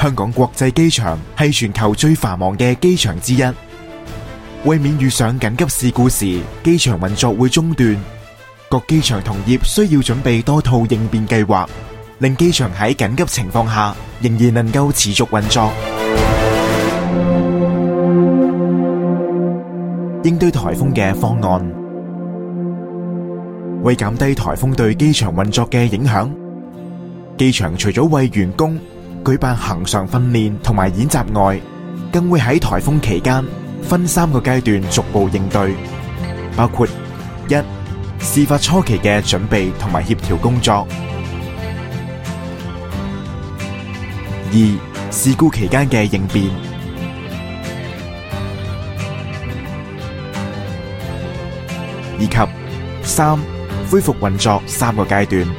香港國際機場係全球最繁忙嘅機場之一，為免遇上緊急事故時機場運作會中斷，各機場同業需要準備多套應變計劃，令機場喺緊急情況下仍然能夠持續運作。應對颱風嘅方案，為減低颱風對機場運作嘅影響，機場除咗為員工舉辦恆常訓練同埋演習外，更會喺颱風期間分3個階段逐步應對，包括一、事發初期嘅準備同埋協調工作；二、事故期間嘅應變；以及3、恢復運作3個階段。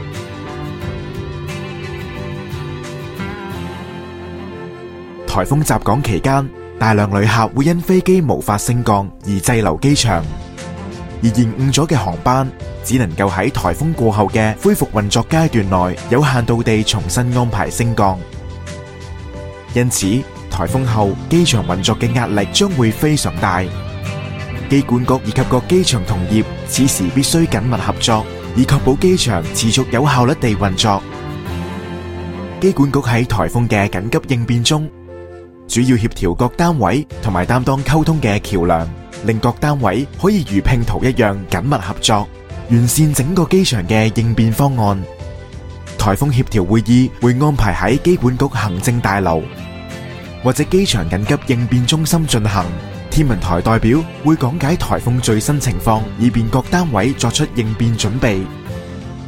颱風襲港期間，大量旅客會因飛機無法升降而滯留機場，而延誤咗嘅航班只能夠喺颱風過後嘅恢復運作階段內有限度地重新安排升降。因此，颱風後機場運作嘅壓力將會非常大。機管局以及各機場同業此時必須緊密合作，以確保機場持續有效率地運作。機管局喺颱風嘅緊急應變中，主要協調各單位同埋擔當溝通嘅橋樑，令各單位可以如拼圖一樣緊密合作，完善整個機場嘅應變方案。颱風協調會議會安排喺機管局行政大樓或者機場緊急應變中心進行。天文台代表會講解颱風最新情況，以便各單位作出應變準備。